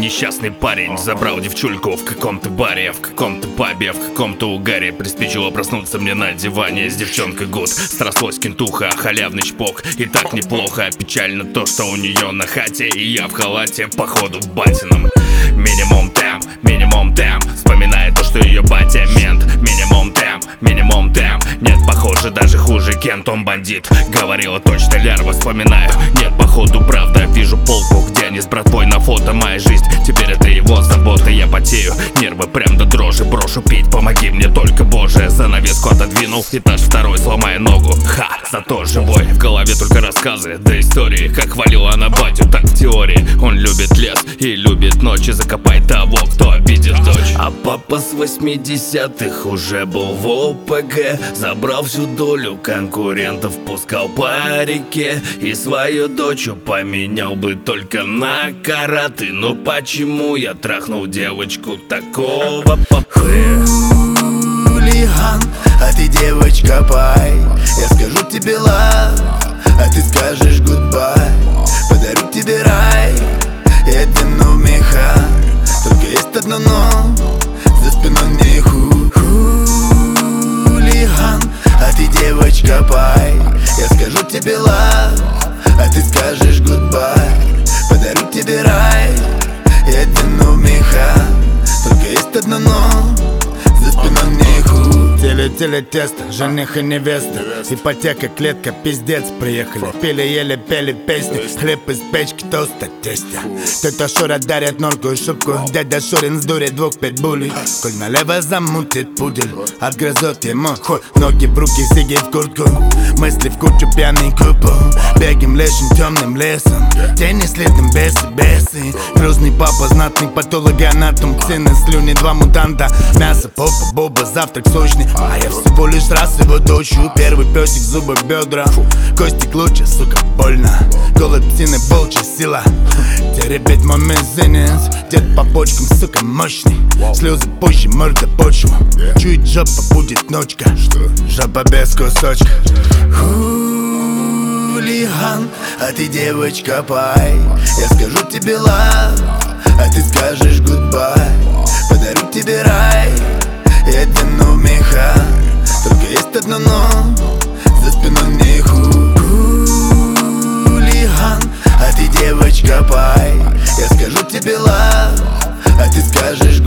несчастный парень забрал девчульку в каком-то баре, в каком-то пабе, в каком-то угаре. Приспичило проснуться мне на диване с девчонкой гуд. Срослось кентуха, халявный чпок. И так неплохо, печально то, что у нее на хате и я в халате, походу в батином. Минимум темп, вспоминает то, что ее батя мент. Минимум темп, нет, похоже, даже хуже Кент, он бандит. Говорила точно лярва, вспоминаю, нет, походу правда. Вижу полку, где они с братвой на фото. Моя жизнь, теперь это его забота. Я потею, нервы прям до дрожи. Брошу пить, помоги мне только, Боже. Занавеску отодвинул, этаж второй, сломая ногу. Ха, зато живой, в голове только рассказы до истории, как хвалила она батю, так в теории. Он любит лес и любит ночи. Закопай того, кто обидит дочь. А папа с 80-х уже был в ОПГ. Забрал всю долю конкурентов, пускал по реке. И свою дочь поменял бы только на караты. Но почему я трахнул девочку такого похуя? Хулиган, а ты девочка пай. Я скажу тебе love, а ты скажешь goodbye. Подарю тебе рай, я одену в меха. Только есть одно но, за спиной не хулиган, а ты девочка пай. Я скажу тебе love, а ты скажешь goodbye. Подарю тебе рай, я одену в меха. Только есть одно но, за спиной не хулиган. Теле тесто, жених и невеста. Ипотека, клетка, пиздец, приехали. Пили, ели, пели песни. Хлеб из печки, тоста, тестя. Тетя Шура дарит норку шубку. Дядя Шурин сдурит 2-5 булей. Коль налево замутит пудель, отгрызет ему хуй. Ноги в руки, сиги в куртку. Мысли в кучу, пьяный купол. Бегаем лешим темным лесом. Тени следом бесы. Грузный папа, знатный патологоанатом. Цены, слюни, 2 мутанта. Мясо, попа, боба, завтрак сочный. А я всего лишь раз его дочу. Первый песик, зубы, бедра. Кости клочья, сука, больно. Голод птины, волчья сила. Теребит мой мизинец. Дед по почкам, сука, мощный. Слезы позже, морда почву. Чует жопа, будет ночка. Жопа без кусочка. Хулиган, а ты девочка пай. Я скажу тебе love, а ты скажешь goodbye. Подарю тебе рай, я одену в меха. Только есть одно но, за спиной не хулиган, а ты девочка пай. Я скажу тебе love, а ты скажешь